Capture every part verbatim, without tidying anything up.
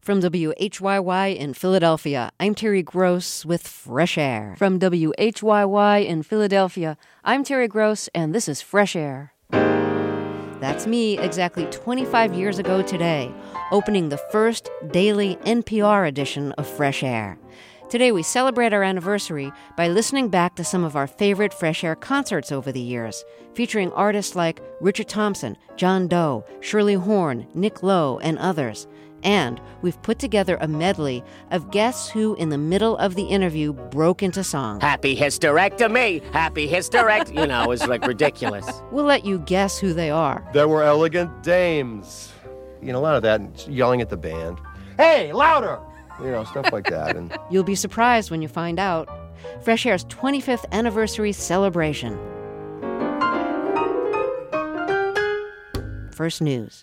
From W H Y Y in Philadelphia, I'm Terry Gross with Fresh Air. From W H Y Y in Philadelphia, I'm Terry Gross, and this is Fresh Air. That's me exactly twenty-five years ago today, opening the first daily N P R edition of Fresh Air. Today we celebrate our anniversary by listening back to some of our favorite Fresh Air concerts over the years, featuring artists like Richard Thompson, John Doe, Shirley Horn, Nick Lowe, and others. And we've put together a medley of guests who, in the middle of the interview, broke into song. Happy hysterectomy! Happy hysterect... you know, it's like ridiculous. We'll let you guess who they are. There were elegant dames. You know, a lot of that, and yelling at the band. Hey, louder! You know, stuff like that. And You'll be surprised when you find out. Fresh Air's twenty-fifth anniversary celebration. First news.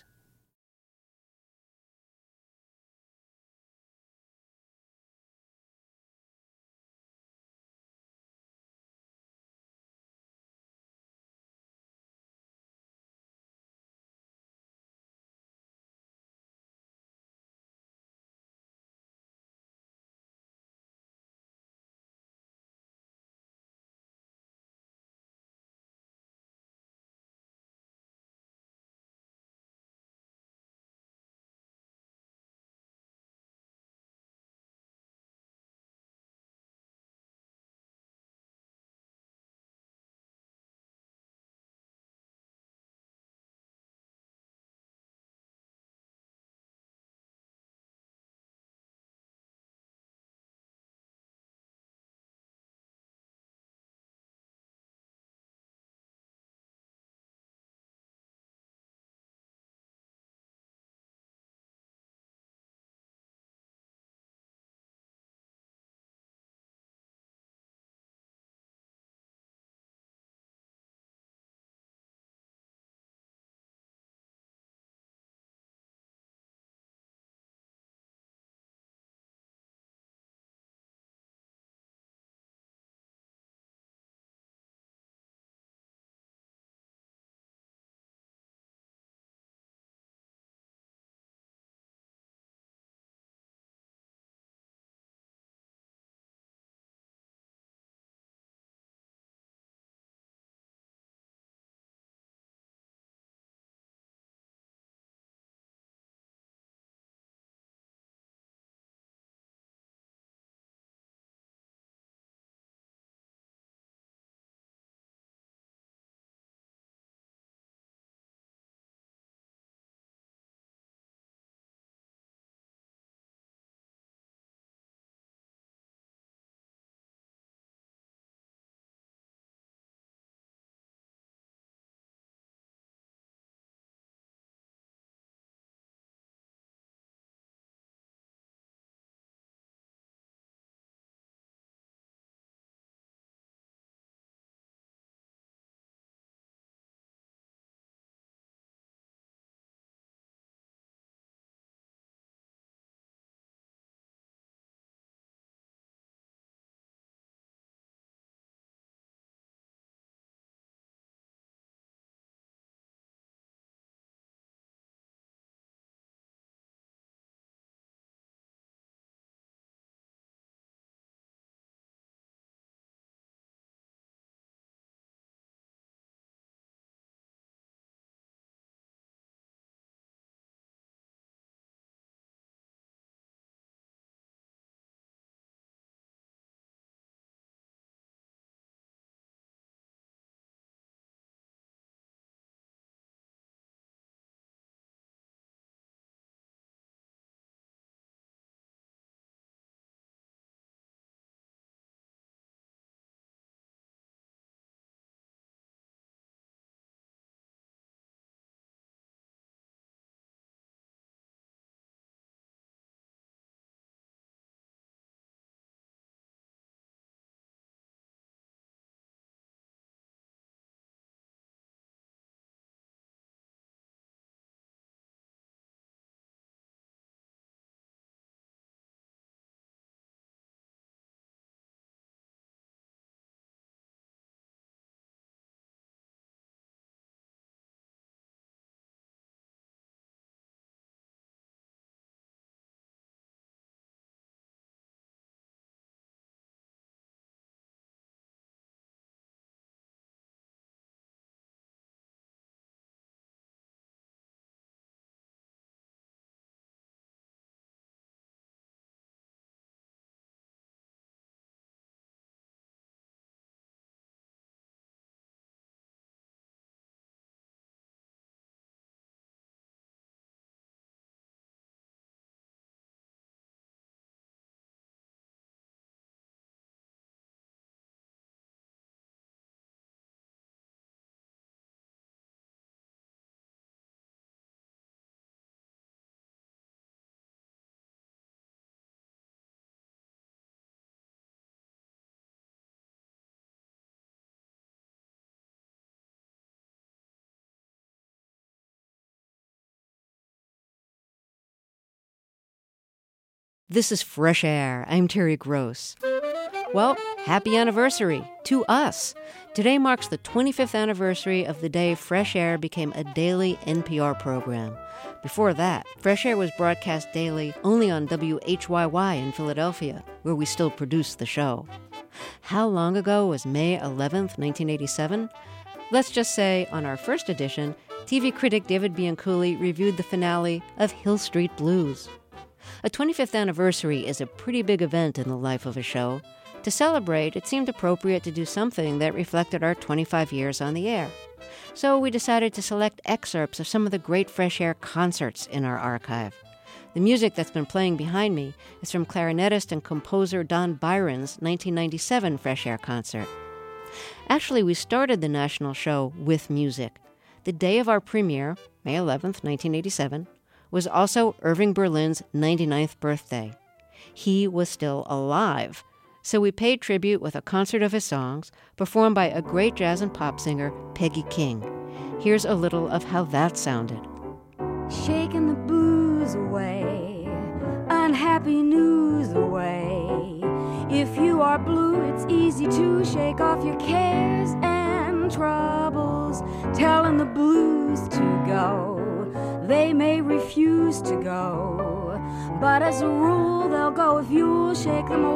This is Fresh Air. I'm Terry Gross. Well, happy anniversary to us. Today marks the twenty-fifth anniversary of the day Fresh Air became a daily N P R program. Before that, Fresh Air was broadcast daily only on W H Y Y in Philadelphia, where we still produce the show. How long ago was May eleventh, nineteen eighty-seven? Let's just say, on our first edition, T V critic David Bianculli reviewed the finale of Hill Street Blues. A twenty-fifth anniversary is a pretty big event in the life of a show. To celebrate, it seemed appropriate to do something that reflected our twenty-five years on the air. So we decided to select excerpts of some of the great Fresh Air concerts in our archive. The music that's been playing behind me is from clarinetist and composer Don Byron's nineteen ninety-seven Fresh Air concert. Actually, we started the national show with music. The day of our premiere, May eleventh, nineteen eighty-seven, was also Irving Berlin's ninety-ninth birthday. He was still alive, so we paid tribute with a concert of his songs, performed by a great jazz and pop singer, Peggy King. Here's a little of how that sounded. Shaking the blues away, unhappy news away. If you are blue, it's easy to shake off your cares and troubles, telling the blues to go. They may refuse to go, but as a rule they'll go if you'll shake them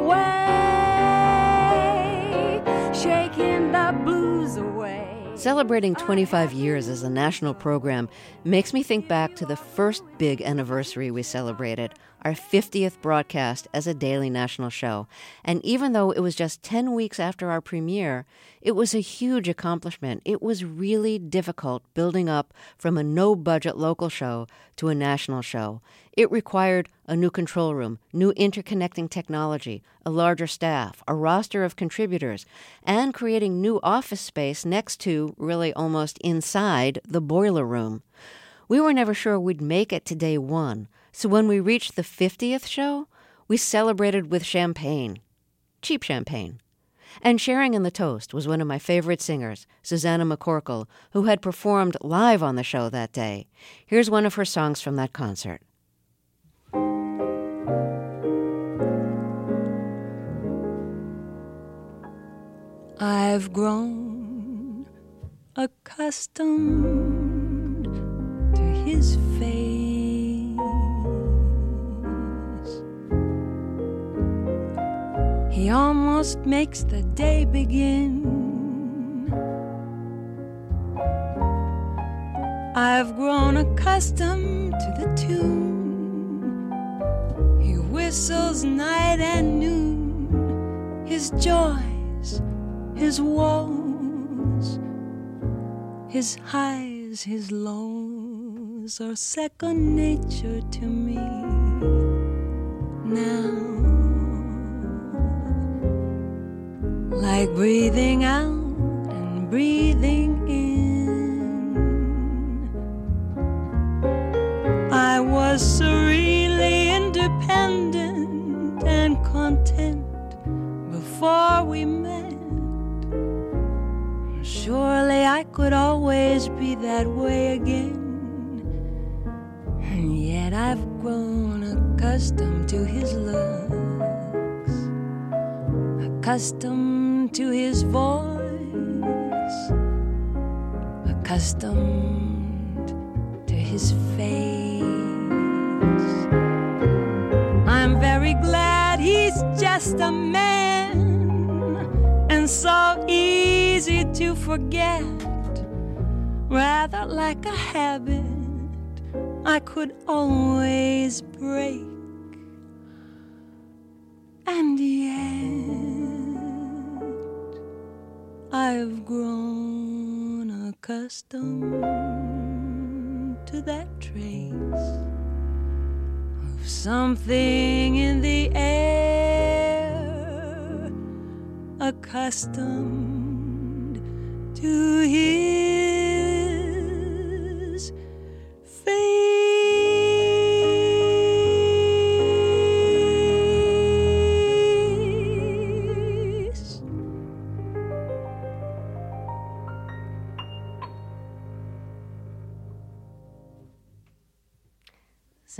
away, shaking the blues away. Celebrating twenty-five years as a national program makes me think back to the first big anniversary we celebrated, our fiftieth broadcast as a daily national show. And even though it was just ten weeks after our premiere, it was a huge accomplishment. It was really difficult building up from a no-budget local show to a national show. It required a new control room, new interconnecting technology, a larger staff, a roster of contributors, and creating new office space next to, really almost inside, the boiler room. We were never sure we'd make it to day one, so when we reached the fiftieth show, we celebrated with champagne. Cheap champagne. And sharing in the toast was one of my favorite singers, Susanna McCorkle, who had performed live on the show that day. Here's one of her songs from that concert. I've grown accustomed to his face. He almost makes the day begin. I've grown accustomed to the tune. He whistles night and noon. His joys, his woes, his highs, his lows are second nature to me now. Like breathing out and breathing in. I was serenely independent and content before we met. Surely I could always be that way again. And yet I've grown accustomed to his looks, accustomed to his voice, accustomed to his face. I'm very glad he's just a man, and so easy to forget. Rather like a habit I could always break. And yet I've grown accustomed to that trace of something in the air, accustomed to his face.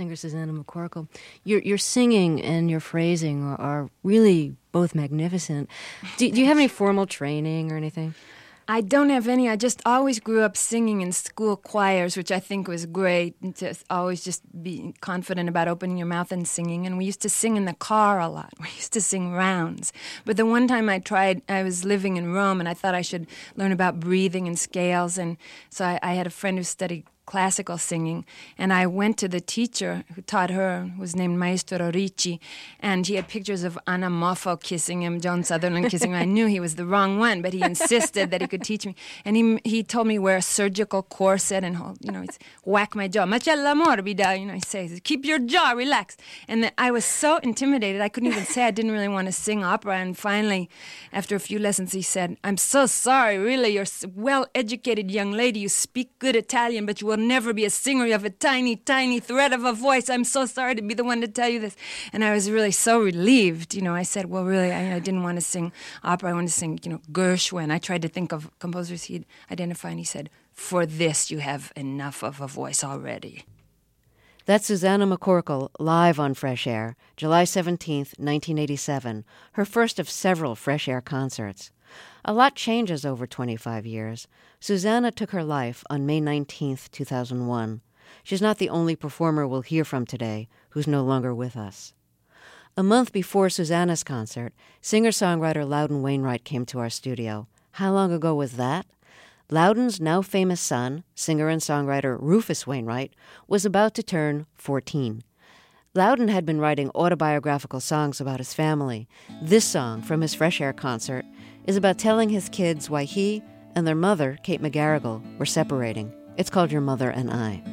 singer Susanna McCorkle. Your your singing and your phrasing are, are really both magnificent. Do, do you have any formal training or anything? I don't have any. I just always grew up singing in school choirs, which I think was great. And to always just be confident about opening your mouth and singing. And we used to sing in the car a lot. We used to sing rounds. But the one time I tried, I was living in Rome, and I thought I should learn about breathing and scales. And so I, I had a friend who studied classical singing, and I went to the teacher who taught her, who was named Maestro Ricci, and he had pictures of Anna Moffo kissing him, Joan Sutherland kissing him. I knew he was the wrong one, but he insisted that he could teach me. And he he told me wear a surgical corset and hold, you know, it's whack my jaw. Macella morbida, you know, he says, keep your jaw relaxed. And the, I was so intimidated, I couldn't even say I didn't really want to sing opera. And finally, after a few lessons, he said, I'm so sorry, really, you're a well-educated young lady, you speak good Italian, but you will never be a singer. You have a tiny, tiny thread of a voice. I'm so sorry to be the one to tell you this. And I was really so relieved. You know, I said, well, really, I, I didn't want to sing opera. I wanted to sing, you know, Gershwin. I tried to think of composers he'd identify, and he said, for this, you have enough of a voice already. That's Susanna McCorkle, live on Fresh Air, July seventeenth, nineteen eighty-seven, her first of several Fresh Air concerts. A lot changes over twenty-five years. Susanna took her life on May nineteenth, two thousand one. She's not the only performer we'll hear from today who's no longer with us. A month before Susanna's concert, singer-songwriter Loudon Wainwright came to our studio. How long ago was that? Loudon's now famous son, singer and songwriter Rufus Wainwright, was about to turn fourteen. Loudon had been writing autobiographical songs about his family. This song from his Fresh Air concert is about telling his kids why he and their mother, Kate McGarrigle, were separating. It's called Your Mother and I.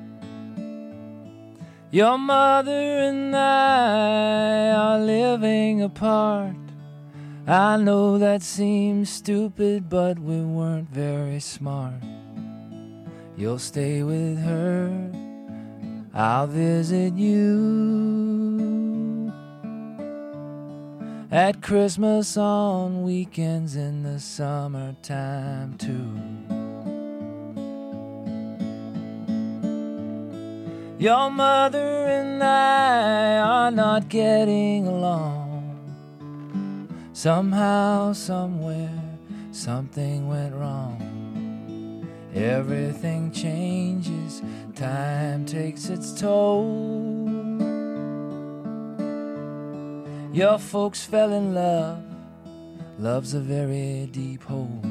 Your mother and I are living apart. I know that seems stupid, but we weren't very smart. You'll stay with her, I'll visit you at Christmas, on weekends, in the summertime too. Your mother and I are not getting along. Somehow, somewhere, something went wrong. Everything changes, time takes its toll. Your folks fell in love, love's a very deep hole.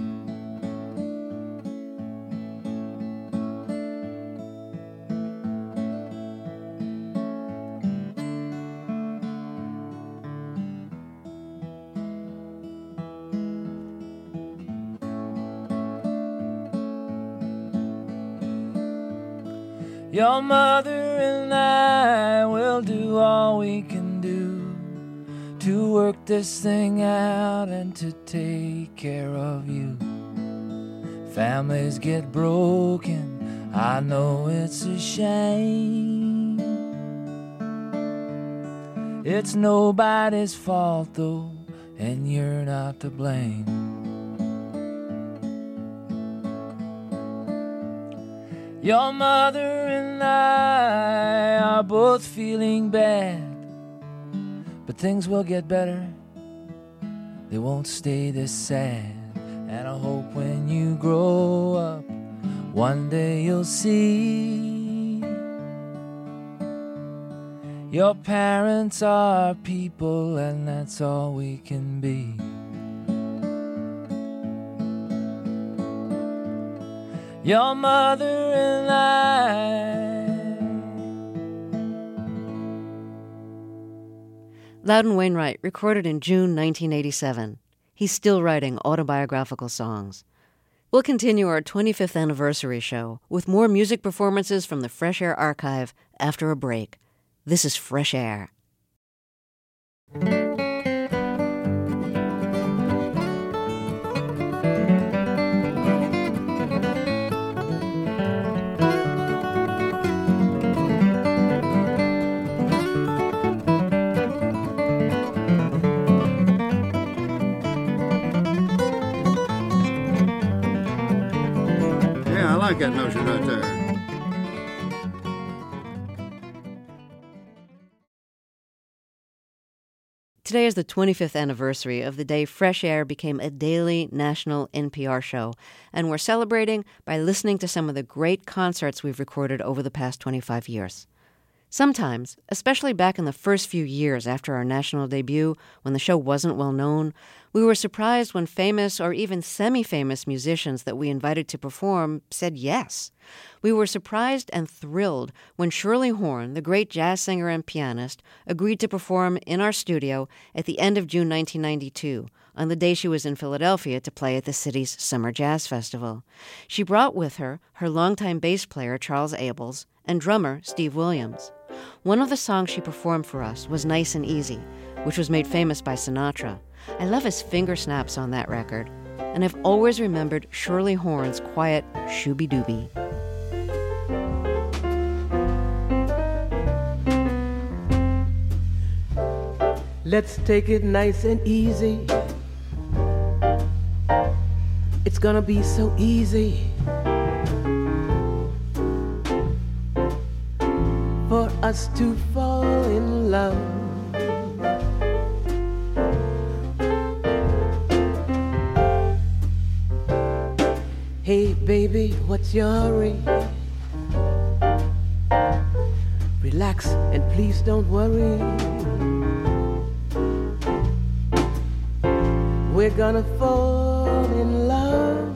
Your mother and I will do all we can do to work this thing out and to take care of you. Families get broken, I know it's a shame. It's nobody's fault though, and you're not to blame. Your mother and I are both feeling bad, but things will get better, they won't stay this sad. And I hope when you grow up, one day you'll see your parents are people, and that's all we can be. Your mother and I. Loudon Wainwright, recorded in June nineteen eighty-seven. He's still writing autobiographical songs. We'll continue our twenty-fifth anniversary show with more music performances from the Fresh Air archive after a break. This is Fresh Air. I like that notion right there. Today is the twenty-fifth anniversary of the day Fresh Air became a daily national N P R show, and we're celebrating by listening to some of the great concerts we've recorded over the past twenty-five years. Sometimes, especially back in the first few years after our national debut, when the show wasn't well known, we were surprised when famous or even semi-famous musicians that we invited to perform said yes. We were surprised and thrilled when Shirley Horn, the great jazz singer and pianist, agreed to perform in our studio at the end of June nineteen ninety-two, on the day she was in Philadelphia to play at the city's Summer Jazz Festival. She brought with her her longtime bass player, Charles Abels, and drummer, Steve Williams. One of the songs she performed for us was Nice and Easy, which was made famous by Sinatra. I love his finger snaps on that record, and I've always remembered Shirley Horn's quiet shooby-dooby. Let's take it nice and easy. It's gonna be so easy for us to fall in love. Hey baby, what's your hurry? Relax and please don't worry. We're gonna fall in love.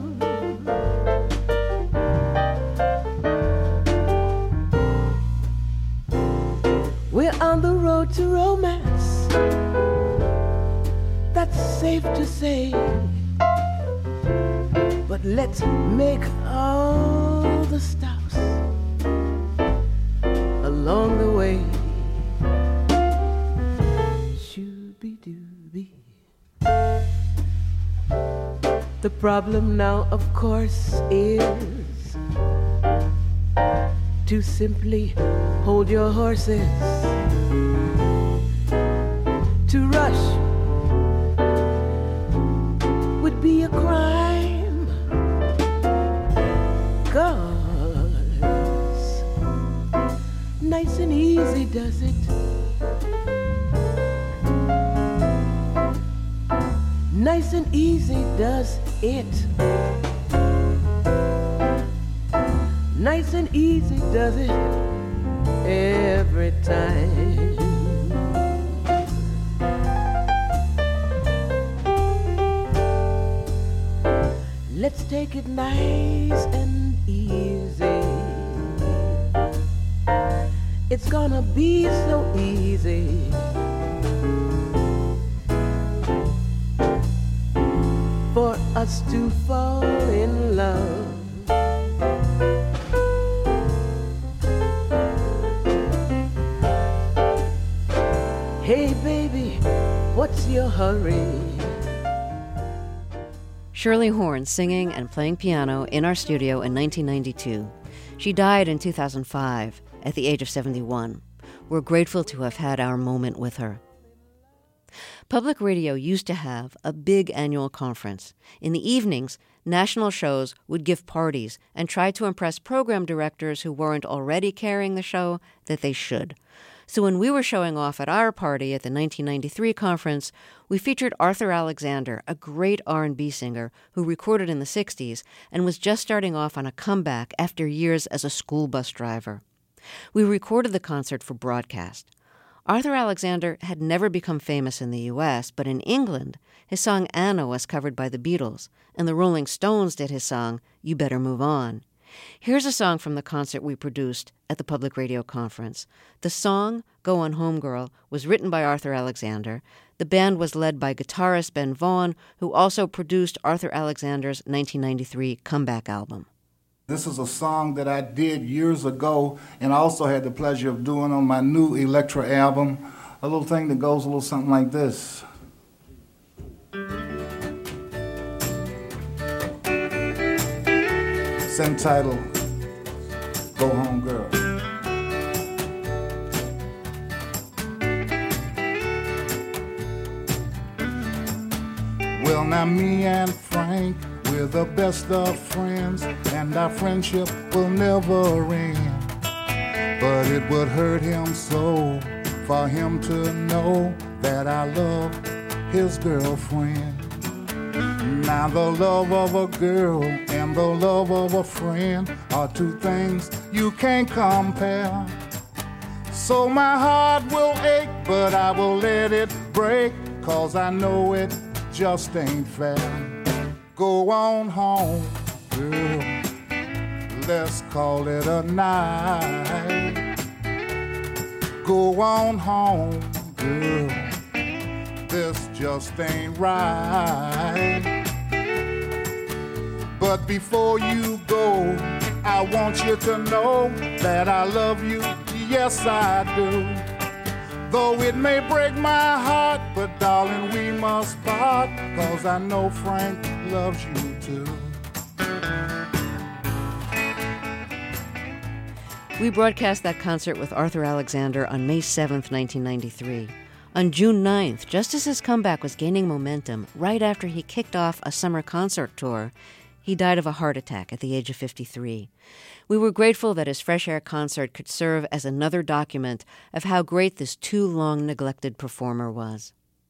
We're on the road to romance, that's safe to say. But let's make all the stops along the way. Shooby-dooby. The problem now, of course, is to simply hold your horses. To rush would be a crime, 'cause nice and easy does it. Nice and easy does it. Nice and easy does it every time. Let's take it nice and easy. It's gonna be so easy for us to fall in love. Hey baby, what's your hurry? Shirley Horn singing and playing piano in our studio in nineteen ninety-two. She died in two thousand five at the age of seventy-one. We're grateful to have had our moment with her. Public radio used to have a big annual conference. In the evenings, national shows would give parties and try to impress program directors who weren't already carrying the show that they should. So when we were showing off at our party at the nineteen ninety-three conference, we featured Arthur Alexander, a great R and B singer who recorded in the sixties and was just starting off on a comeback after years as a school bus driver. We recorded the concert for broadcast. Arthur Alexander had never become famous in the U S, but in England, his song Anna was covered by the Beatles, and the Rolling Stones did his song You Better Move On. Here's a song from the concert we produced at the Public Radio Conference. The song, Go On Home Girl, was written by Arthur Alexander. The band was led by guitarist Ben Vaughn, who also produced Arthur Alexander's nineteen ninety-three comeback album. This is a song that I did years ago, and I also had the pleasure of doing on my new Electra album, a little thing that goes a little something like this. It's entitled, Go Home Girl. Well, now me and Frank, we're the best of friends, and our friendship will never end. But it would hurt him so for him to know that I love his girlfriend. Now the love of a girl and the love of a friend are two things you can't compare. So my heart will ache, but I will let it break, 'cause I know it just ain't fair. Go on home, girl, let's call it a night. Go on home, girl, this just ain't right. But before you go, I want you to know that I love you, yes I do. Though it may break my heart, but darling, we must part, 'cause I know Frank loves you too. We broadcast that concert with Arthur Alexander on May seventh, nineteen ninety-three. On June ninth, just as his comeback was gaining momentum, right after he kicked off a summer concert tour, he died of a heart attack at the age of fifty-three. We were grateful that his Fresh Air concert could serve as another document of how great this too long neglected performer was.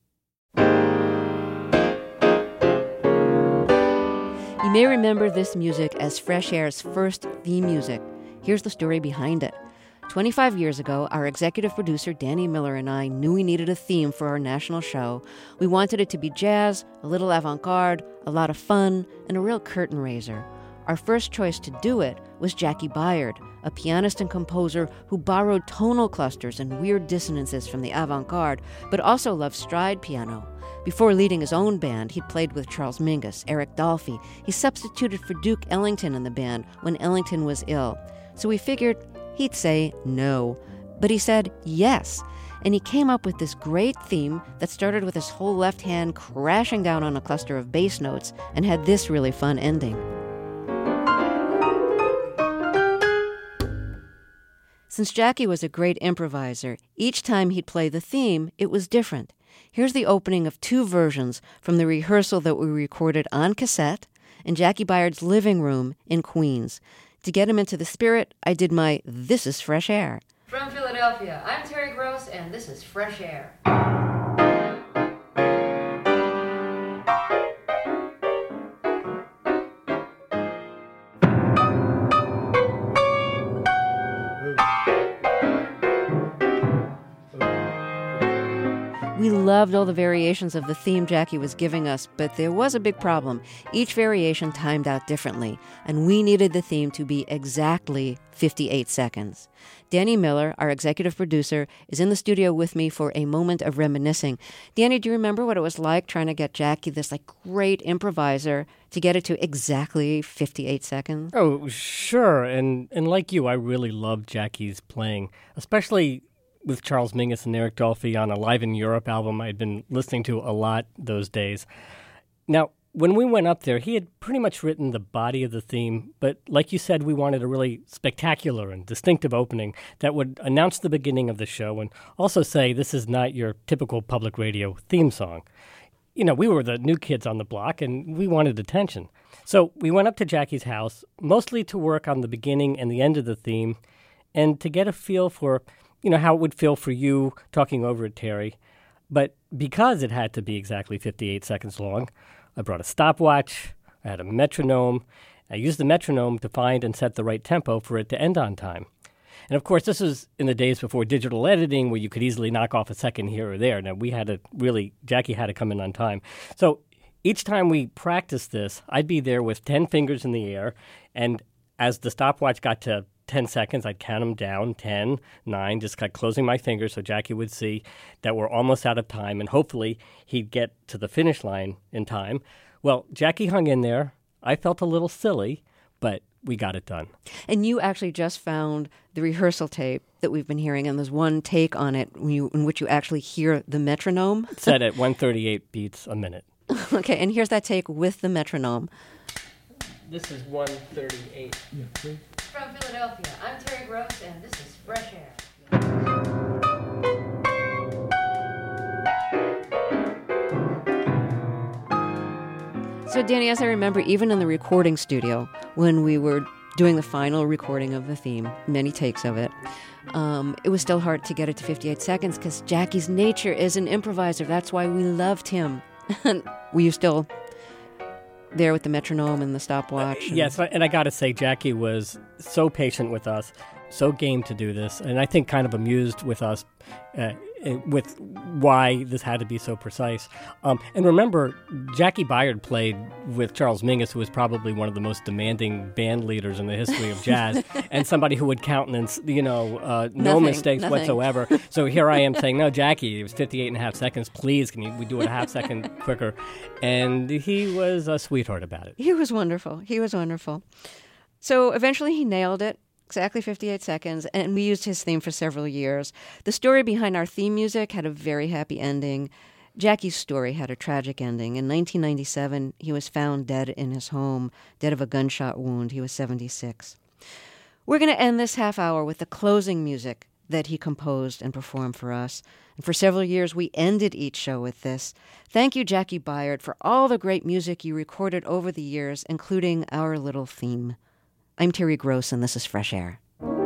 You may remember this music as Fresh Air's first theme music. Here's the story behind it. twenty-five years ago, our executive producer Danny Miller and I knew we needed a theme for our national show. We wanted it to be jazz, a little avant-garde, a lot of fun, and a real curtain raiser. Our first choice to do it was Jackie Byard, a pianist and composer who borrowed tonal clusters and weird dissonances from the avant-garde, but also loved stride piano. Before leading his own band, he'd played with Charles Mingus, Eric Dolphy. He substituted for Duke Ellington in the band when Ellington was ill. So we figured he'd say no, but he said yes, and he came up with this great theme that started with his whole left hand crashing down on a cluster of bass notes and had this really fun ending. Since Jackie was a great improviser, each time he'd play the theme, it was different. Here's the opening of two versions from the rehearsal that we recorded on cassette in Jackie Byard's living room in Queens. To get him into the spirit, I did my This is Fresh Air. From Philadelphia, I'm Terry Gross, and this is Fresh Air. We loved all the variations of the theme Jackie was giving us, but there was a big problem. Each variation timed out differently, and we needed the theme to be exactly fifty-eight seconds. Danny Miller, our executive producer, is in the studio with me for a moment of reminiscing. Danny, do you remember what it was like trying to get Jackie, this like great improviser, to get it to exactly fifty-eight seconds? Oh, sure. And and like you, I really loved Jackie's playing, especially with Charles Mingus and Eric Dolphy on a Live in Europe album I had been listening to a lot those days. Now, when we went up there, he had pretty much written the body of the theme, but like you said, we wanted a really spectacular and distinctive opening that would announce the beginning of the show and also say this is not your typical public radio theme song. You know, we were the new kids on the block, and we wanted attention. So we went up to Jackie's house, mostly to work on the beginning and the end of the theme, and to get a feel for you know, how it would feel for you talking over it, Terry. But because it had to be exactly fifty-eight seconds long, I brought a stopwatch, I had a metronome. I used the metronome to find and set the right tempo for it to end on time. And of course, this was in the days before digital editing where you could easily knock off a second here or there. Now, we had to really, Jackie had to come in on time. So each time we practiced this, I'd be there with ten fingers in the air, and as the stopwatch got to ten seconds, I'd count them down, ten, nine, just kept closing my fingers so Jackie would see that we're almost out of time, and hopefully he'd get to the finish line in time. Well, Jackie hung in there. I felt a little silly, but we got it done. And you actually just found the rehearsal tape that we've been hearing, and there's one take on it when you, in which you actually hear the metronome. It's set at one thirty-eight beats a minute. Okay, and here's that take with the metronome. This is one thirty-eight. Yeah, please. From Philadelphia, I'm Terry Gross, and this is Fresh Air. So, Danny, as I remember, even in the recording studio, when we were doing the final recording of the theme, many takes of it. Um, it was still hard to get it to fifty-eight seconds because Jackie's nature is an improviser. That's why we loved him. Were you still there with the metronome and the stopwatch? And... Yes, and I got to say, Jackie was so patient with us, so game to do this, and I think kind of amused with us uh, with why this had to be so precise. Um, and remember, Jackie Byard played with Charles Mingus, who was probably one of the most demanding band leaders in the history of jazz, and somebody who would countenance, you know, uh, no nothing, mistakes nothing. whatsoever. So here I am saying, no, Jackie, it was fifty-eight and a half seconds. Please, can you, we do it a half second quicker? And he was a sweetheart about it. He was wonderful. He was wonderful. So eventually he nailed it. Exactly fifty-eight seconds, and we used his theme for several years. The story behind our theme music had a very happy ending. Jackie's story had a tragic ending. In nineteen ninety-seven, he was found dead in his home, dead of a gunshot wound. He was seventy-six. We're going to end this half hour with the closing music that he composed and performed for us. And for several years, we ended each show with this. Thank you, Jackie Byard, for all the great music you recorded over the years, including our little theme. I'm Terry Gross, and this is Fresh Air.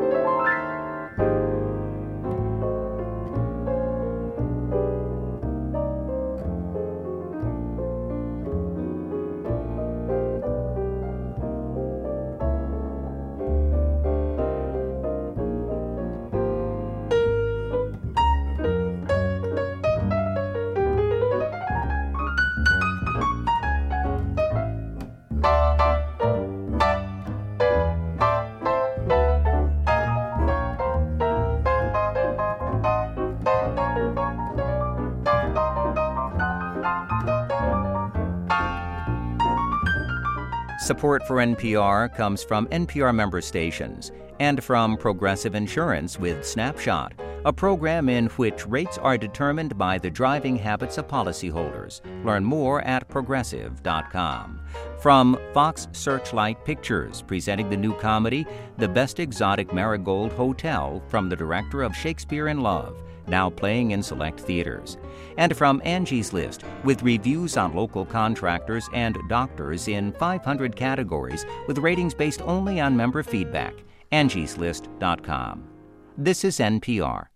Support for N P R comes from N P R member stations and from Progressive Insurance with Snapshot, a program in which rates are determined by the driving habits of policyholders. Learn more at progressive dot com. From Fox Searchlight Pictures, presenting the new comedy, The Best Exotic Marigold Hotel, from the director of Shakespeare in Love, now playing in select theaters. And from Angie's List, with reviews on local contractors and doctors in five hundred categories, with ratings based only on member feedback. angies list dot com. This is N P R.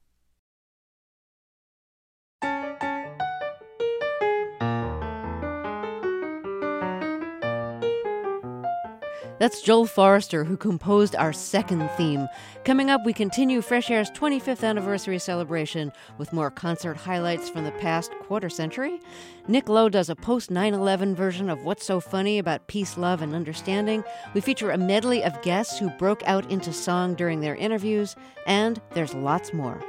That's Joel Forrester, who composed our second theme. Coming up, we continue Fresh Air's twenty-fifth anniversary celebration with more concert highlights from the past quarter century. Nick Lowe does a post nine eleven version of What's So Funny about peace, love, and understanding. We feature a medley of guests who broke out into song during their interviews, and there's lots more.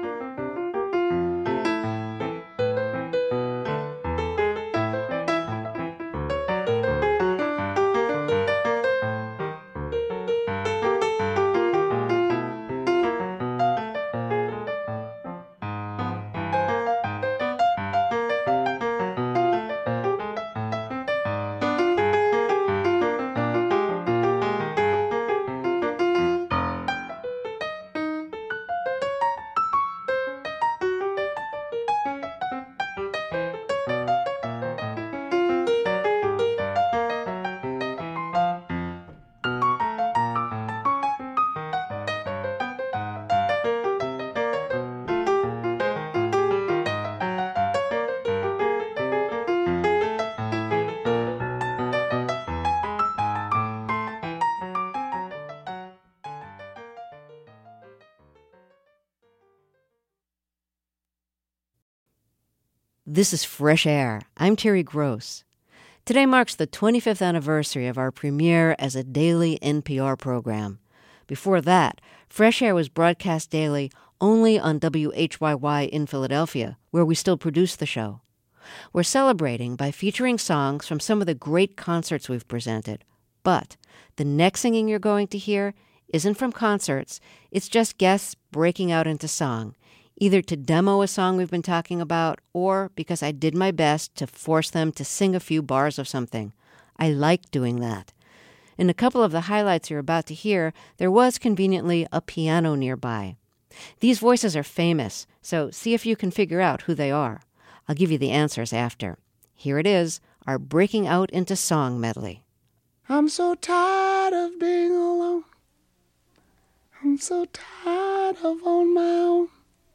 This is Fresh Air. I'm Terry Gross. Today marks the twenty-fifth anniversary of our premiere as a daily N P R program. Before that, Fresh Air was broadcast daily only on W H Y Y in Philadelphia, where we still produce the show. We're celebrating by featuring songs from some of the great concerts we've presented. But the next singing you're going to hear isn't from concerts. It's just guests breaking out into song, either to demo a song we've been talking about or because I did my best to force them to sing a few bars of something. I like doing that. In a couple of the highlights you're about to hear, there was conveniently a piano nearby. These voices are famous, so see if you can figure out who they are. I'll give you the answers after. Here it is, our Breaking Out into Song medley. I'm so tired of being alone. I'm so tired of on my own.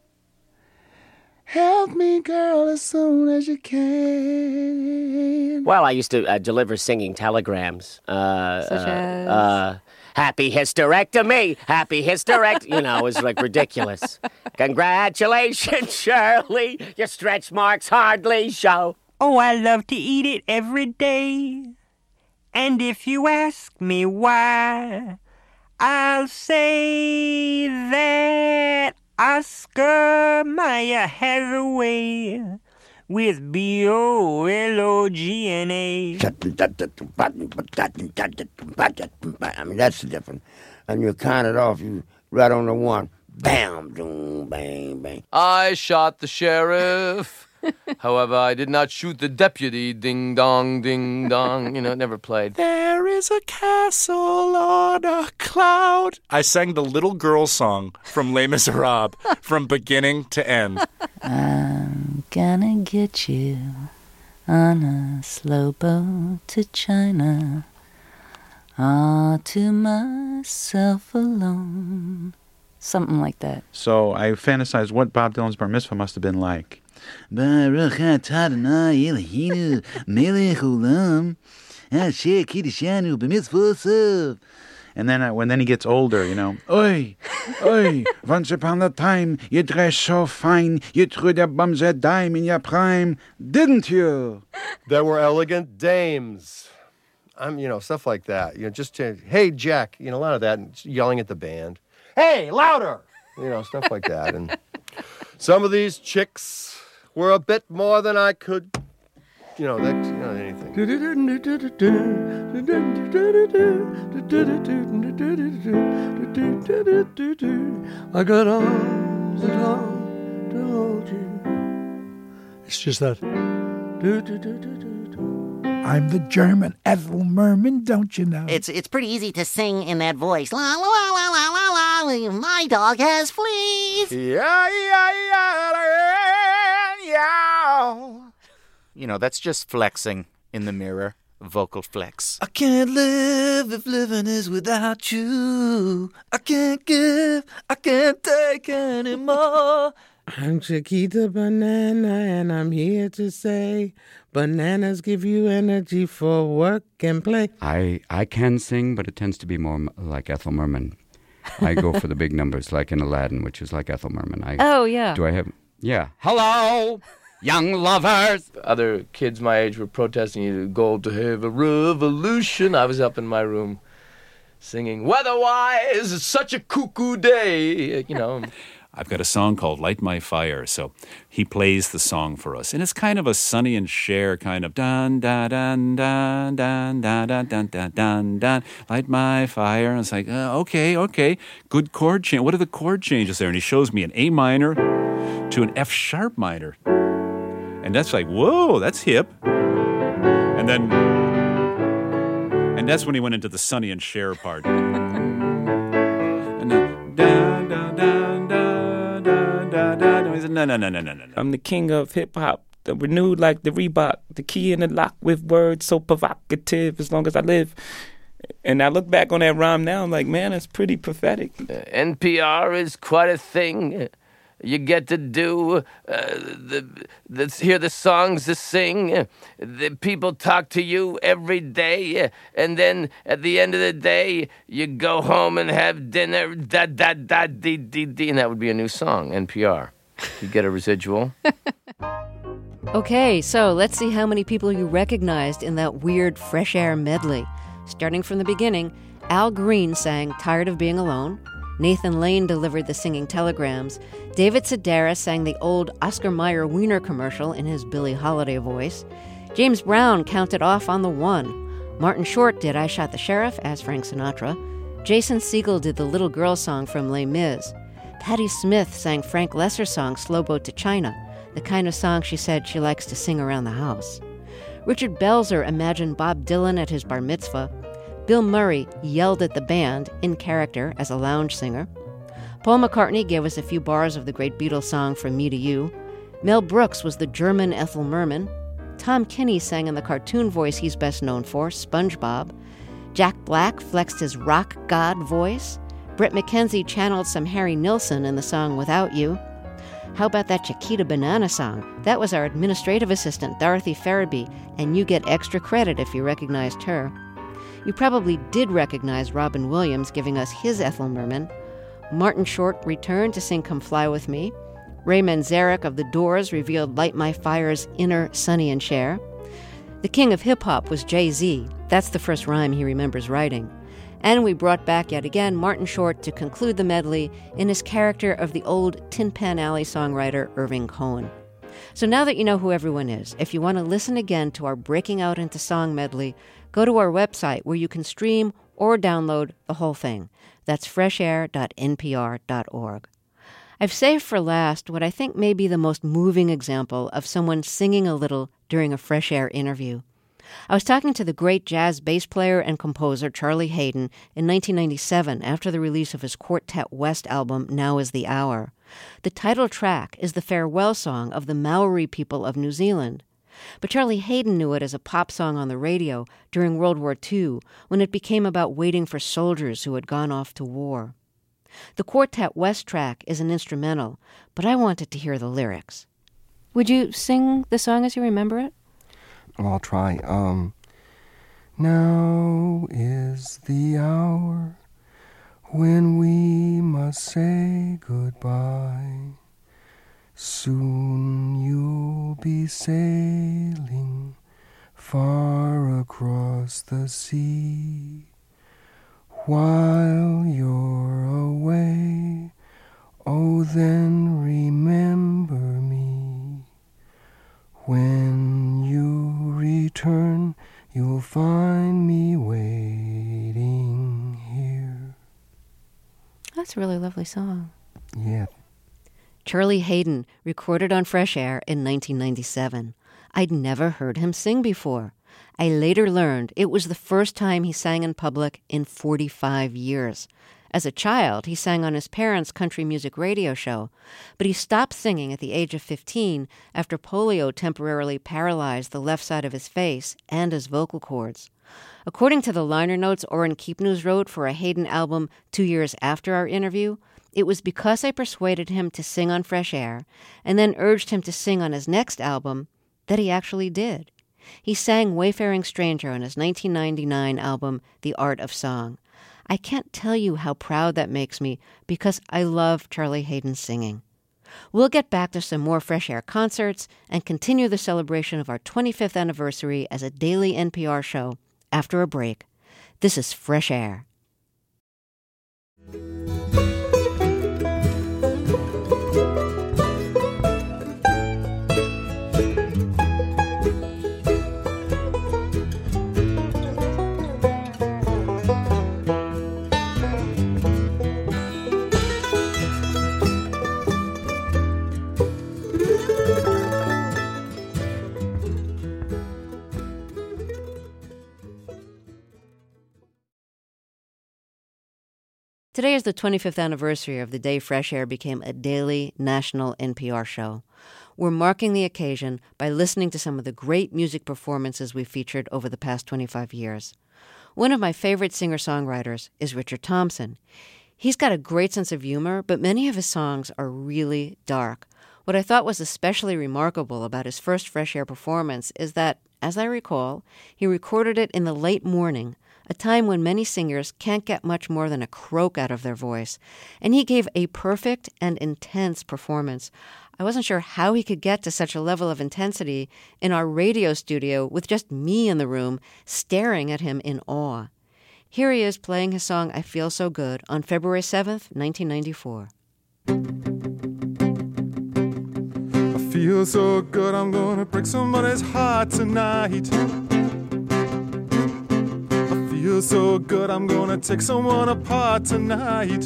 Help me, girl, as soon as you can. Well, I used to uh, deliver singing telegrams. Uh, Such uh, as? Uh, happy hysterectomy, happy hysterect. You know, it was like ridiculous. Congratulations, Shirley. Your stretch marks hardly show. Oh, I love to eat it every day. And if you ask me why, I'll say that Oscar Mayer has a way with B O L O G N A. I mean, that's the difference. And you count it off, you right on the one. Bam, boom, bang, bang. I shot the sheriff. However, I did not shoot the deputy. Ding dong, ding dong. You know, it never played. There is a castle on a cloud. I sang the little girl song from Les Miserables from beginning to end. I'm gonna get you on a slow boat to China, all to myself alone. Something like that. So I fantasized what Bob Dylan's bar mitzvah must have been like. Baruch atadonai Eloheinu melech olam asher kiddushanu b'mitzvosav. And then uh, when then he gets older, you know, oi, oi, once upon a time you dressed so fine, you threw the bums a dime in your prime, didn't you? There were elegant dames. I'm, you know, stuff like that. You know, just to, hey, Jack, you know, a lot of that, and yelling at the band. Hey, louder! You know, stuff like that. And some of these chicks were a bit more than I could, you know, that, you know, anything. I got arms that long to hold you. It's just that. I'm the German Ethel Merman, don't you know? It's it's pretty easy to sing in that voice. La la la la la la la. My dog has fleas. Yeah, yeah, yeah, yeah. You know, that's just flexing in the mirror. Vocal flex. I can't live if living is without you. I can't give, I can't take anymore. I'm Chiquita Banana, and I'm here to say bananas give you energy for work and play. I, I can sing, but it tends to be more m- like Ethel Merman. I go for the big numbers, like in Aladdin, which is like Ethel Merman. I, oh, yeah. Do I have... Yeah. Hello, young lovers. Other kids my age were protesting you to go to have a revolution. I was up in my room singing, weather-wise, it's such a cuckoo day, you know. I've got a song called Light My Fire, so he plays the song for us. And it's kind of a Sonny and Cher kind of dun dun dun dun dun dun dun dun dun dun dun light my fire. And it's like, uh, okay, okay, good chord change. What are the chord changes there? And he shows me an A minor to an F sharp minor. And that's like, whoa, that's hip. And then, and that's when he went into the Sonny and Cher part. And then, dun dun dun dun. Da, da, da. He said, no, no, no, no, no, no. I'm the king of hip-hop, the renewed like the Reebok, the key in the lock with words so provocative as long as I live. And I look back on that rhyme now, I'm like, man, it's pretty pathetic. Uh, N P R is quite a thing. You get to do, uh, the, the, hear the songs to sing. The people talk to you every day. And then at the end of the day, you go home and have dinner. Da, da, da, dee, dee, dee. And that would be a new song, N P R. You get a residual. Okay, so let's see how many people you recognized in that weird Fresh Air medley. Starting from the beginning, Al Green sang Tired of Being Alone. Nathan Lane delivered the singing telegrams. David Sedaris sang the old Oscar Mayer Wiener commercial in his Billie Holiday voice. James Brown counted off on the one. Martin Short did I Shot the Sheriff as Frank Sinatra. Jason Segel did the Little Girl song from Les Mis. Patti Smith sang Frank Lesser's song Slow Boat to China, the kind of song she said she likes to sing around the house. Richard Belzer imagined Bob Dylan at his bar mitzvah. Bill Murray yelled at the band, in character, as a lounge singer. Paul McCartney gave us a few bars of the great Beatles song From Me to You. Mel Brooks was the German Ethel Merman. Tom Kinney sang in the cartoon voice he's best known for, SpongeBob. Jack Black flexed his rock god voice. Brett McKenzie channeled some Harry Nilsson in the song Without You. How about that Chiquita Banana song? That was our administrative assistant, Dorothy Farabee, and you get extra credit if you recognized her. You probably did recognize Robin Williams giving us his Ethel Merman. Martin Short returned to sing Come Fly With Me. Ray Manzarek of The Doors revealed Light My Fire's inner Sonny and Cher. The king of hip-hop was Jay-Z. That's the first rhyme he remembers writing. And we brought back yet again Martin Short to conclude the medley in his character of the old Tin Pan Alley songwriter Irving Cohen. So now that you know who everyone is, if you want to listen again to our Breaking Out into Song medley, go to our website where you can stream or download the whole thing. That's fresh air dot n p r dot org. I've saved for last what I think may be the most moving example of someone singing a little during a Fresh Air interview. I was talking to the great jazz bass player and composer Charlie Haydn in nineteen ninety-seven after the release of his Quartet West album, Now Is the Hour. The title track is the farewell song of the Maori people of New Zealand. But Charlie Haydn knew it as a pop song on the radio during World War Two, when it became about waiting for soldiers who had gone off to war. The Quartet West track is an instrumental, but I wanted to hear the lyrics. Would you sing the song as you remember it? Well, I'll try. Um, now is the hour when we must say goodbye. Soon you'll be sailing far across the sea. While you're away, oh then remember me. When you return, you'll find me waiting here. That's a really lovely song. Yeah. Charlie Haydn recorded on Fresh Air in nineteen ninety-seven. I'd never heard him sing before. I later learned it was the first time he sang in public in forty-five years. As a child, he sang on his parents' country music radio show, but he stopped singing at the age of fifteen after polio temporarily paralyzed the left side of his face and his vocal cords. According to the liner notes Orrin Keepnews wrote for a Haydn album two years after our interview, it was because I persuaded him to sing on Fresh Air and then urged him to sing on his next album that he actually did. He sang Wayfaring Stranger on his nineteen ninety-nine album, The Art of Song. I can't tell you how proud that makes me because I love Charlie Haydn's singing. We'll get back to some more Fresh Air concerts and continue the celebration of our twenty-fifth anniversary as a daily N P R show after a break. This is Fresh Air. Today is the twenty-fifth anniversary of the day Fresh Air became a daily national N P R show. We're marking the occasion by listening to some of the great music performances we've featured over the past twenty-five years. One of my favorite singer-songwriters is Richard Thompson. He's got a great sense of humor, but many of his songs are really dark. What I thought was especially remarkable about his first Fresh Air performance is that, as I recall, he recorded it in the late morning, a time when many singers can't get much more than a croak out of their voice, and he gave a perfect and intense performance. I wasn't sure how he could get to such a level of intensity in our radio studio with just me in the room, staring at him in awe. Here he is playing his song I Feel So Good on February seventh, nineteen ninety-four. I feel so good, I'm gonna break somebody's heart tonight. Feel so good, I'm gonna take someone apart tonight.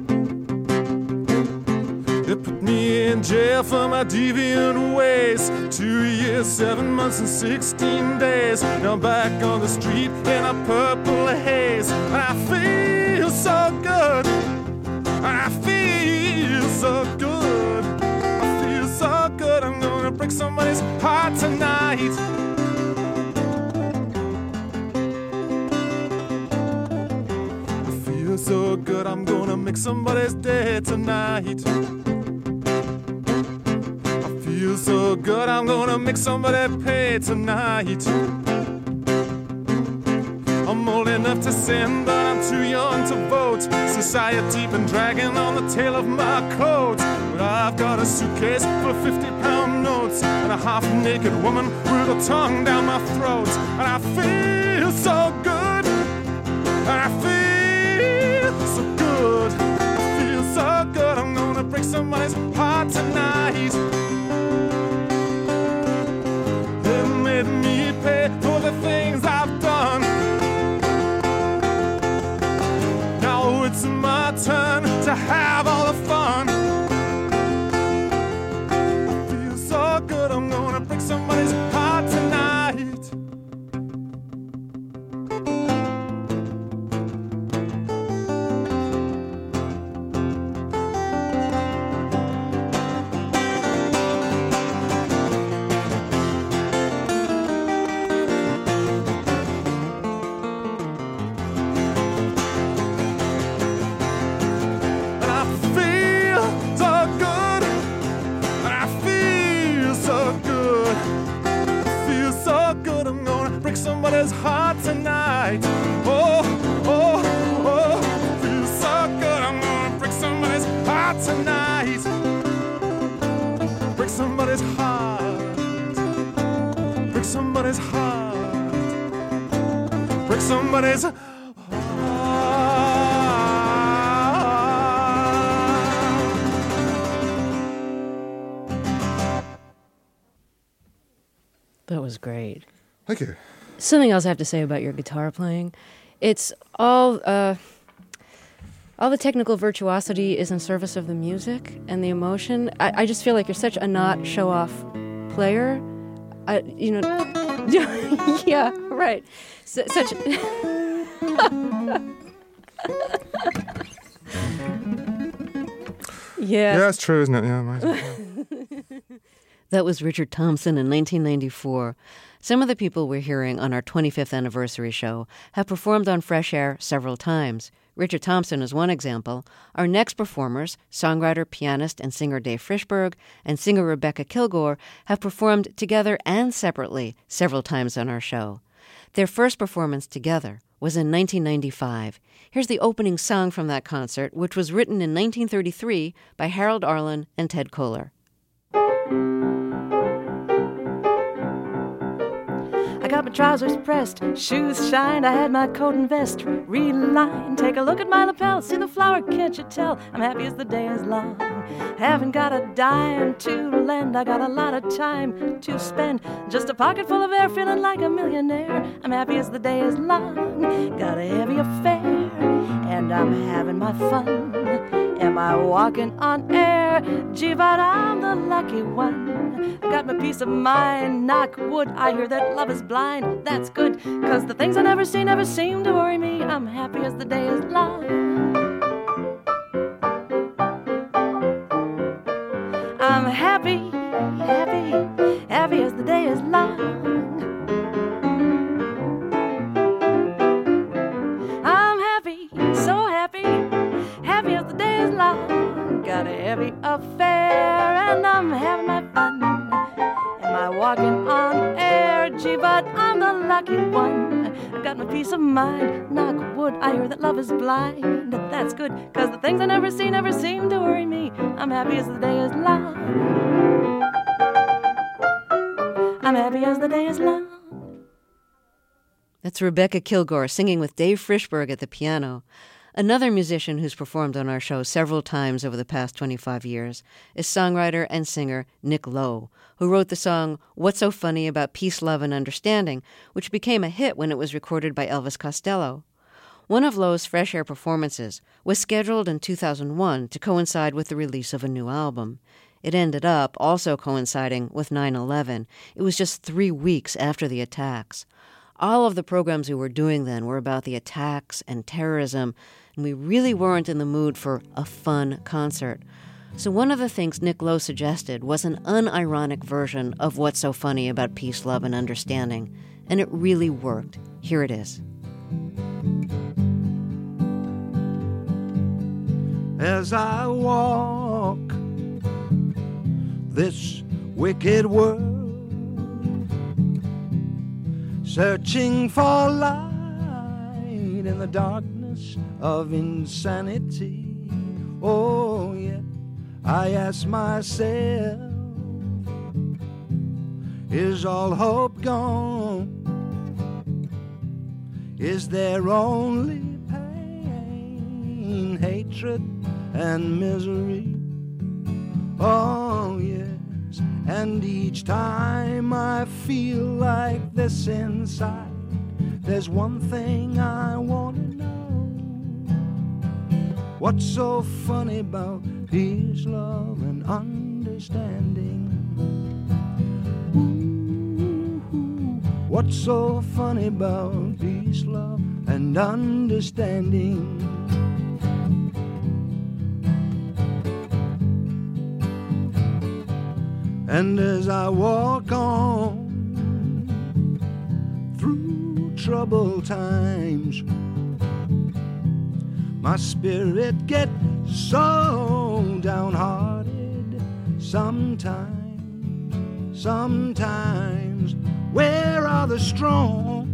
They put me in jail for my deviant ways. Two years, seven months, and sixteen days. Now I'm back on the street in a purple haze. I feel so good. I feel so good. I feel so good, I'm gonna break somebody's heart tonight. so good, I'm gonna make somebody's day tonight. I feel so good, I'm gonna make somebody pay tonight. I'm old enough to sin, but I'm too young to vote. Society been dragging on the tail of my coat. But I've got a suitcase full of fifty pound notes and a half-naked woman with her tongue down my throat. And I feel so good, and I feel so good, I feel so good. I'm gonna break somebody's heart tonight. They made me pay for the things I've done. Now it's my turn to have all the fun. I feel so good, I'm gonna break somebody's heart tonight. Somebody's heart tonight. Oh, oh, oh, feels so good. I'm gonna break somebody's heart tonight. Break somebody's heart. Break somebody's heart. Break somebody's heart. That was great. Thank you. Something else I have to say about your guitar playing. It's all, uh, all the technical virtuosity is in service of the music and the emotion. I, I just feel like you're such a not show-off player. I, you know, yeah, right. S- such. yeah. Yeah, it's true, isn't it? Yeah. Might That was Richard Thompson in nineteen ninety-four. Some of the people we're hearing on our twenty-fifth anniversary show have performed on Fresh Air several times. Richard Thompson is one example. Our next performers, songwriter, pianist, and singer Dave Frischberg and singer Rebecca Kilgore, have performed together and separately several times on our show. Their first performance together was in nineteen ninety-five. Here's the opening song from that concert, which was written in nineteen thirty-three by Harold Arlen and Ted Koehler. I got my trousers pressed, shoes shined, I had my coat and vest relined. Take a look at my lapel, see the flower, can't you tell? I'm happy as the day is long. Haven't got a dime to lend, I got a lot of time to spend. Just a pocket full of air, feeling like a millionaire. I'm happy as the day is long. Got a heavy affair, and I'm having my fun. Am I walking on air? Gee, but I'm the lucky one. I got my peace of mind, knock wood. I hear that love is blind, that's good, cause the things I never see never seem to worry me. I'm happy as the day is long. I'm happy, happy, happy as the day is long. I'm happy, so happy, happy as the day is long. Got a heavy affair and I'm having my fun. Am I walking on air? Gee, but I'm the lucky one. I got my peace of mind, knock wood. I hear that love is blind, that's good, cause the things I never see never seem to worry me. I'm happy as the day is long. I'm happy as the day is long. That's Rebecca Kilgore singing with Dave Frischberg at the piano. Another musician who's performed on our show several times over the past twenty-five years is songwriter and singer Nick Lowe, who wrote the song What's So Funny About Peace, Love, and Understanding, which became a hit when it was recorded by Elvis Costello. One of Lowe's Fresh Air performances was scheduled in two thousand one to coincide with the release of a new album. It ended up also coinciding with nine eleven. It was just three weeks after the attacks. All of the programs we were doing then were about the attacks and terrorism, and we really weren't in the mood for a fun concert. So one of the things Nick Lowe suggested was an unironic version of What's So Funny About Peace, Love, and Understanding, and it really worked. Here it is. as I walk this wicked world, searching for light in the darkness of insanity. Oh yeah, I ask myself, is all hope gone? Is there only pain, hatred, and misery? Oh yes, and each time I feel like this inside, there's one thing I want to know. What's so funny about peace, love, and understanding? What's so funny about peace, love, and understanding? And as I walk on through troubled times, my spirit gets so downhearted sometimes, sometimes. Where are the strong?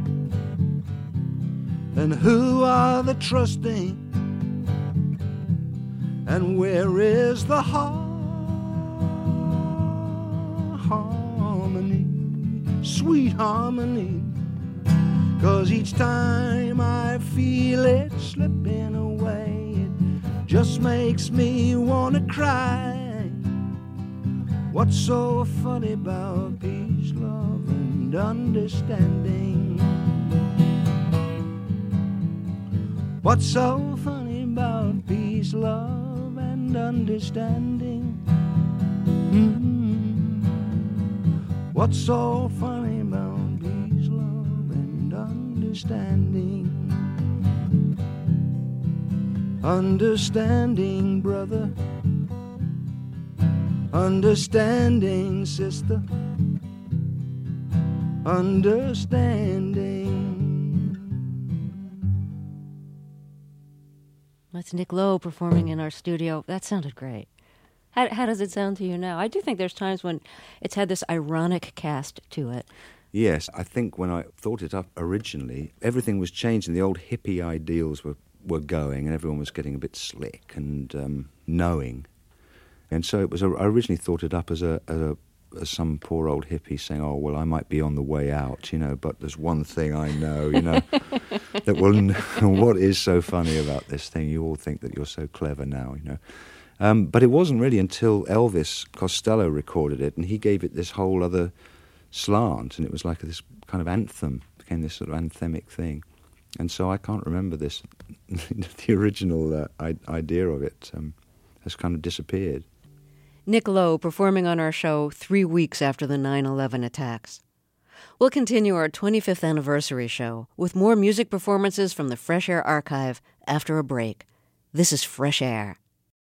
And who are the trusting? And where is the harmony, sweet harmony? 'Cause each time I feel it slipping away, it just makes me wanna cry. What's so funny about peace, love, and understanding? What's so funny about peace, love, and understanding? Mm-hmm. What's so funny about peace, love, and understanding? Understanding, brother. Understanding, sister. Understanding. That's Nick Lowe performing in our studio. That sounded great. How, how does it sound to you now? I do think there's times when it's had this ironic cast to it. Yes, I think when I thought it up originally, everything was changing. The old hippie ideals were, were going, and everyone was getting a bit slick and um, knowing. And so it was. I originally thought it up as a, as a as some poor old hippie saying, "Oh well, I might be on the way out, you know, but there's one thing I know, you know, that will. What is so funny about this thing? You all think that you're so clever now, you know." Um, but it wasn't really until Elvis Costello recorded it, and he gave it this whole other slant, and it was like this kind of anthem, became this sort of anthemic thing. And so I can't remember this. The original uh, I- idea of it um, has kind of disappeared. Nick Lowe performing on our show three weeks after the nine eleven attacks. We'll continue our twenty-fifth anniversary show with more music performances from the Fresh Air Archive after a break. This is Fresh Air.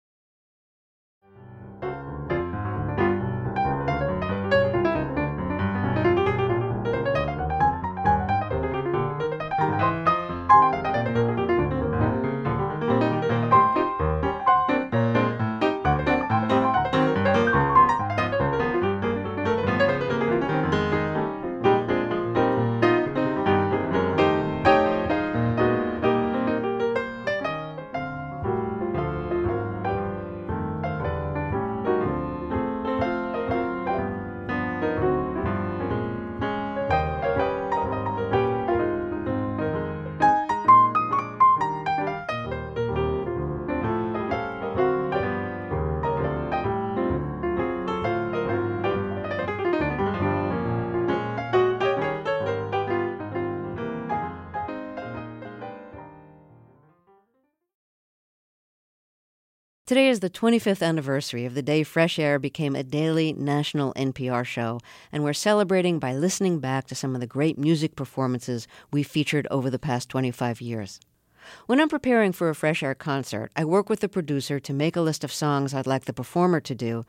Today is the twenty-fifth anniversary of the day Fresh Air became a daily national N P R show, and we're celebrating by listening back to some of the great music performances we've featured over the past twenty-five years. When I'm preparing for a Fresh Air concert, I work with the producer to make a list of songs I'd like the performer to do,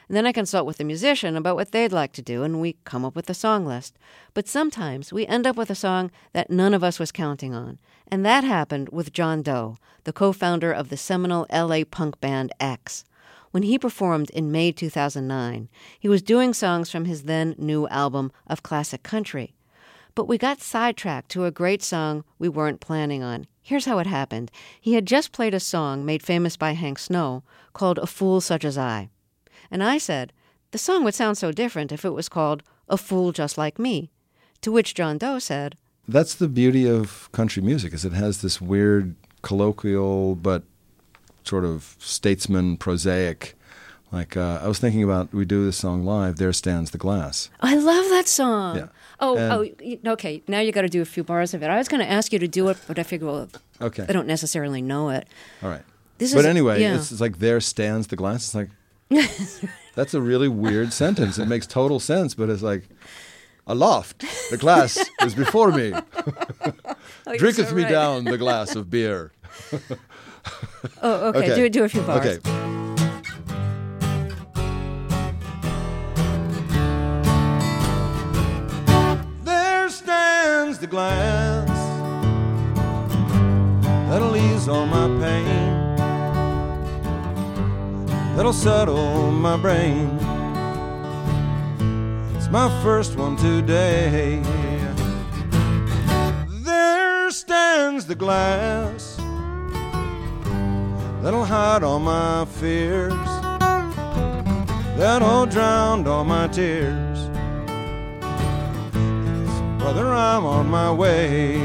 And then I consult with the musician about what they'd like to do, and we come up with a song list. But sometimes we end up with a song that none of us was counting on. And that happened with John Doe, the co-founder of the seminal L A punk band X. When he performed in May two thousand nine, he was doing songs from his then new album of classic country. But we got sidetracked to a great song we weren't planning on. Here's how it happened. He had just played a song made famous by Hank Snow called A Fool Such As I. And I said, the song would sound so different if it was called A Fool Just Like Me. To which John Doe said, that's the beauty of country music, is it has this weird, colloquial, but sort of statesman, prosaic. Like, uh, I was thinking about, we do this song live, There Stands the Glass. I love that song. Yeah. Oh, And- oh, y- okay. Now you got to do a few bars of it. I was going to ask you to do it, but I figured, well, Okay. I don't necessarily know it. All right. This but is- anyway, yeah. it's, it's like, There Stands the Glass. It's like, that's a really weird sentence. It makes total sense, but it's like, aloft, the glass is before me. Oh, you're Drinketh so me right. down the glass of beer. Oh, okay. Do- do a few bars. Okay. There stands the glass that'll ease all my pain, that'll settle my brain. It's my first one today. There stands the glass that'll hide all my fears, that'll drown all my tears. Brother, I'm on my way.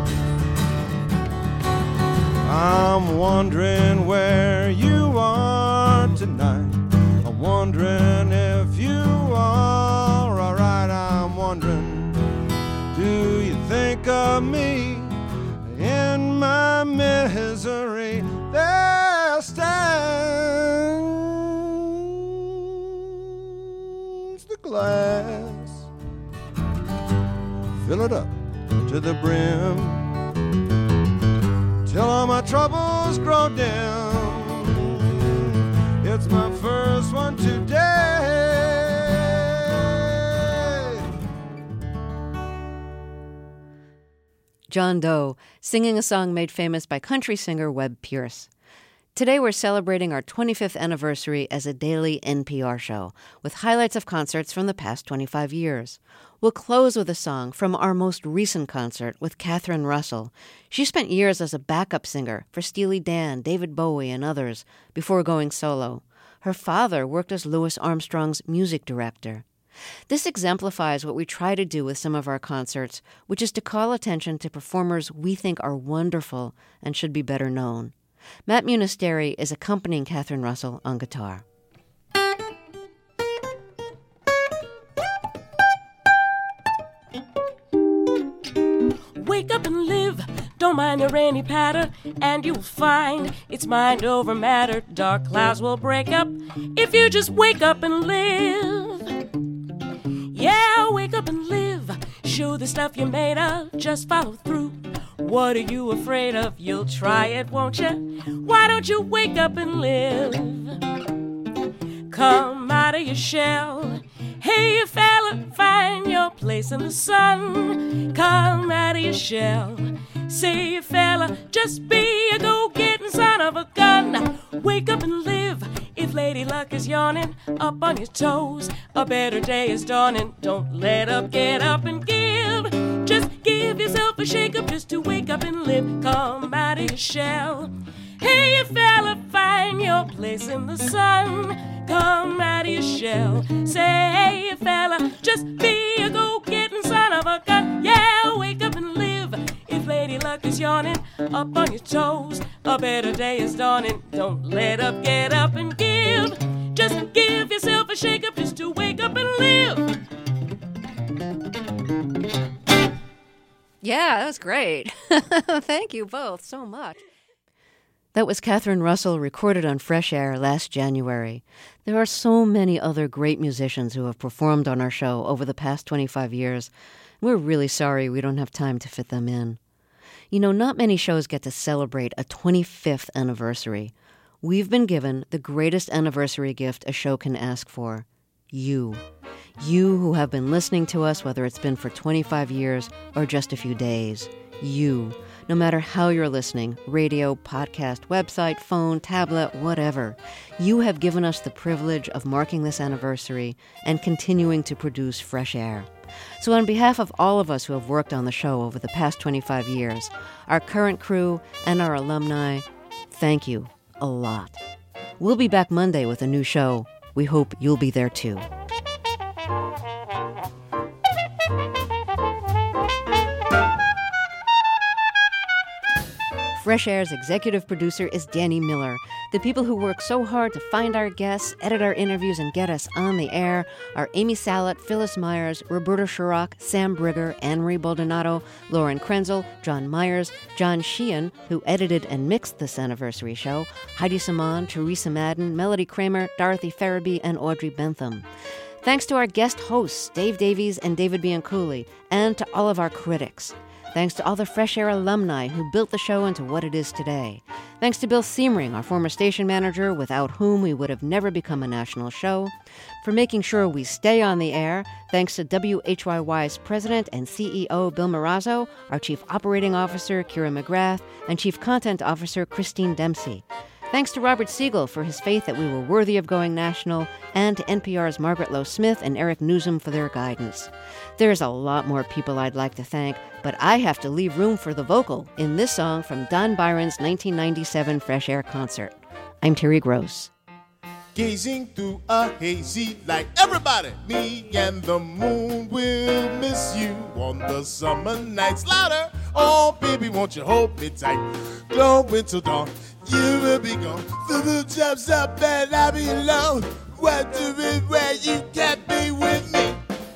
I'm wondering where you are tonight. I'm wondering if you are alright. I'm wondering, do you think of me in my misery? There stands the glass. Fill it up to the brim till all my troubles grow dim. It's my first one today. John Doe, singing a song made famous by country singer Webb Pierce. Today we're celebrating our twenty-fifth anniversary as a daily N P R show, with highlights of concerts from the past twenty-five years. We'll close with a song from our most recent concert with Catherine Russell. She spent years as a backup singer for Steely Dan, David Bowie, and others before going solo. Her father worked as Louis Armstrong's music director. This exemplifies what we try to do with some of our concerts, which is to call attention to performers we think are wonderful and should be better known. Matt Munisteri is accompanying Catherine Russell on guitar. Wake up and live, don't mind your rainy patter, and you'll find it's mind over matter. Dark clouds will break up if you just wake up and live. Yeah, wake up and live, show the stuff you're made of, just follow through. What are you afraid of? You'll try it, won't you? Why don't you wake up and live? Come out of your shell. Hey, you fella, find your place in the sun. Come out of your shell. Say, you fella, just be a go-getting son of a gun. Wake up and live. If Lady Luck is yawning, up on your toes, a better day is dawning. Don't let up, get up and give. Just give yourself a shake-up just to wake up and live. Come out of your shell. Hey, you fella, find your place in the sun. Come out of your shell. Say, hey, you fella, just be a go-getting son of a gun. Yeah, wake up and live. If Lady Luck is yawning, up on your toes, a better day is dawning. Don't let up, get up and give. Just give yourself a shake-up just to wake up and live. Yeah, that was great. Thank you both so much. That was Catherine Russell, recorded on Fresh Air last January. There are so many other great musicians who have performed on our show over the past twenty-five years. We're really sorry we don't have time to fit them in. You know, not many shows get to celebrate a twenty-fifth anniversary. We've been given the greatest anniversary gift a show can ask for. You. You who have been listening to us, whether it's been for twenty-five years or just a few days. You. No matter how you're listening, radio, podcast, website, phone, tablet, whatever, you have given us the privilege of marking this anniversary and continuing to produce fresh air. So on behalf of all of us who have worked on the show over the past twenty-five years, our current crew and our alumni, thank you a lot. We'll be back Monday with a new show. We hope you'll be there too. Fresh Air's executive producer is Danny Miller. The people who work so hard to find our guests, edit our interviews, and get us on the air are Amy Salet, Phyllis Myers, Roberta Shirok, Sam Brigger, Anne-Marie Baldonado, Lauren Krenzel, John Myers, John Sheehan, who edited and mixed this anniversary show, Heidi Saman, Teresa Madden, Melody Kramer, Dorothy Farabee, and Audrey Bentham. Thanks to our guest hosts, Dave Davies and David Bianculli, and to all of our critics. Thanks to all the Fresh Air alumni who built the show into what it is today. Thanks to Bill Siemering, our former station manager, without whom we would have never become a national show. For making sure we stay on the air, thanks to W H Y Y's president and C E O Bill Marazzo, our chief operating officer Kira McGrath, and chief content officer Christine Dempsey. Thanks to Robert Siegel for his faith that we were worthy of going national, and to N P R's Margaret Lowe Smith and Eric Newsom for their guidance. There's a lot more people I'd like to thank, but I have to leave room for the vocal in this song from Don Byron's nineteen ninety-seven Fresh Air concert. I'm Terry Gross. Gazing through a hazy light, everybody, me and the moon will miss you on the summer nights. Louder, oh baby, won't you hold me tight? Glowing till dawn, you will be gone. So the job's up and I'll be alone, wondering where you can't be with me.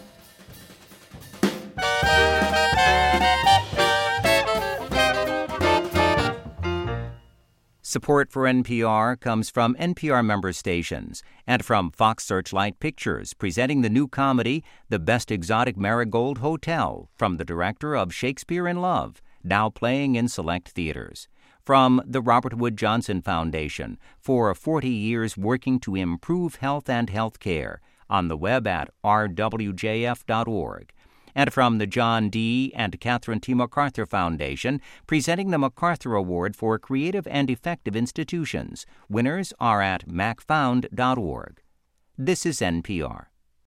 Support for N P R comes from N P R member stations and from Fox Searchlight Pictures, presenting the new comedy, The Best Exotic Marigold Hotel, from the director of Shakespeare in Love, now playing in select theaters. From the Robert Wood Johnson Foundation, for forty years working to improve health and health care, on the web at r w j f dot org. And from the John D. and Catherine T. MacArthur Foundation, presenting the MacArthur Award for Creative and Effective Institutions. Winners are at mac found dot org. This is N P R.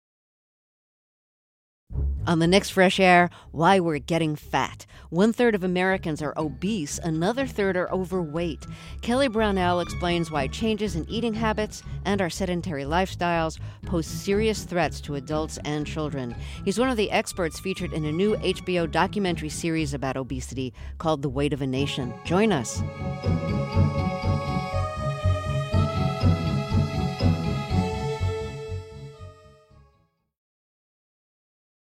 On the next Fresh Air, why we're getting fat. One third of Americans are obese, another third are overweight. Kelly Brownell explains why changes in eating habits and our sedentary lifestyles pose serious threats to adults and children. He's one of the experts featured in a new H B O documentary series about obesity called The Weight of a Nation. Join us.